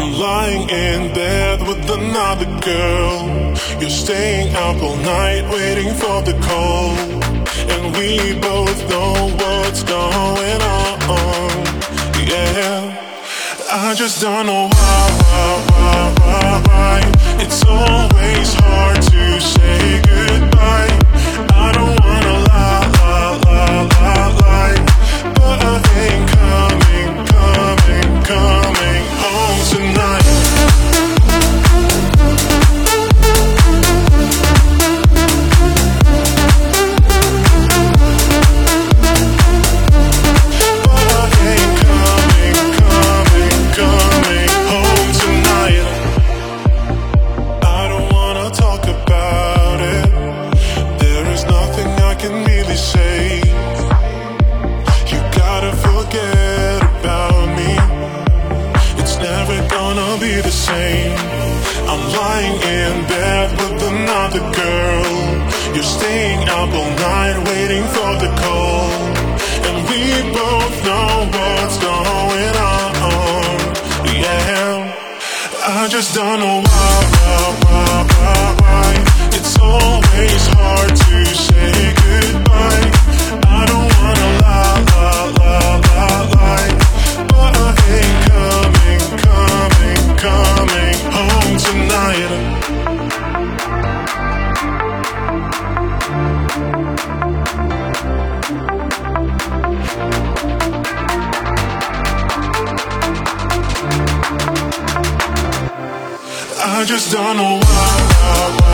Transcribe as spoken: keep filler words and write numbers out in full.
I'm lying in bed with another girl. You're staying up all night waiting for the call, and we both know what's going on. Yeah, I just don't know why, why, why, why, why. It's always hard to say goodbye. I don't wanna lie, lie, lie, lie, lie, but I ain't coming, coming, coming home tonight. I'm lying in bed with another girl. You're staying up all night waiting for the call, and we both know what's going on. Yeah, I just don't know why, why, why, why, why. It's always hard to say goodbye. I don't wanna lie, lie, lie, lie, lie, but I ain't coming, coming, coming home tonight. I just don't know why, why, why.